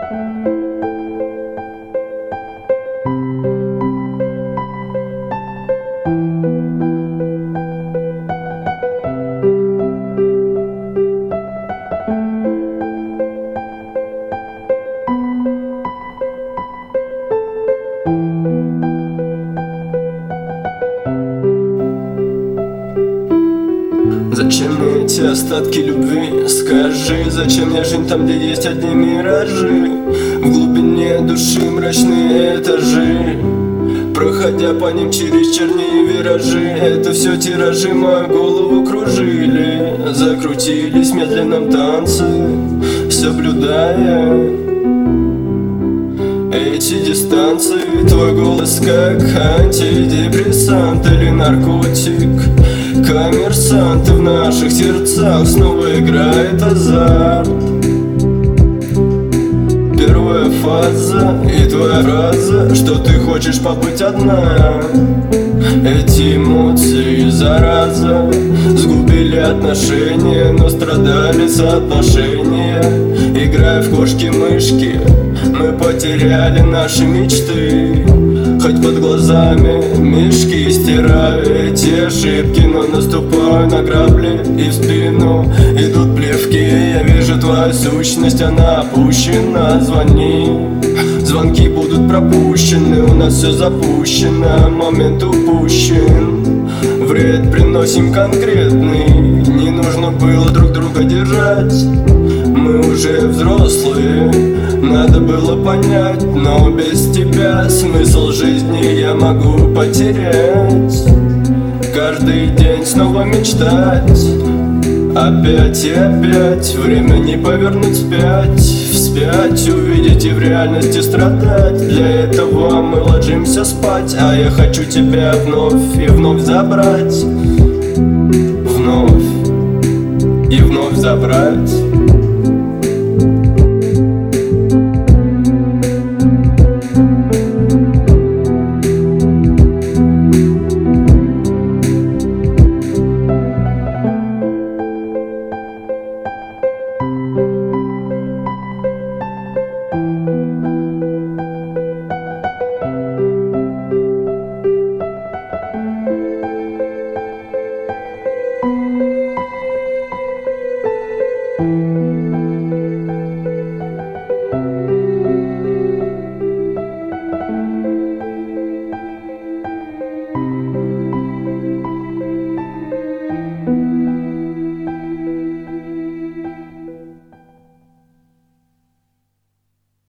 Зачем мне эти остатки любви? Скажи, зачем мне жить там, где есть одни миражи? В глубине души мрачные этажи, проходя по ним через черные виражи. Это все тиражи мою голову кружили, закрутились в медленном танце, соблюдая эти дистанции. Твой голос как антидепрессант или наркотик. Коммерсант, в наших сердцах снова играет азарт. Первая фаза и твоя фраза, что ты хочешь побыть одна. Эти эмоции, зараза, сгубили отношения, но страдали соотношения. Играя в кошки-мышки, мы потеряли наши мечты. Хоть под глазами мешки, стираю эти ошибки, но наступаю на грабли, и в спину идут плевки. Я вижу твою сущность, она опущена. Звони, звонки будут пропущены, у нас все запущено, момент упущен. Вред приносим конкретный, не нужно было друг друга держать. Мы уже взрослые, надо было понять, но без тебя смысл жизни я могу потерять. Каждый день снова мечтать, опять и опять, время не повернуть вспять, увидеть и в реальности страдать. Для этого мы ложимся спать, а я хочу тебя вновь и вновь забрать, вновь и вновь забрать.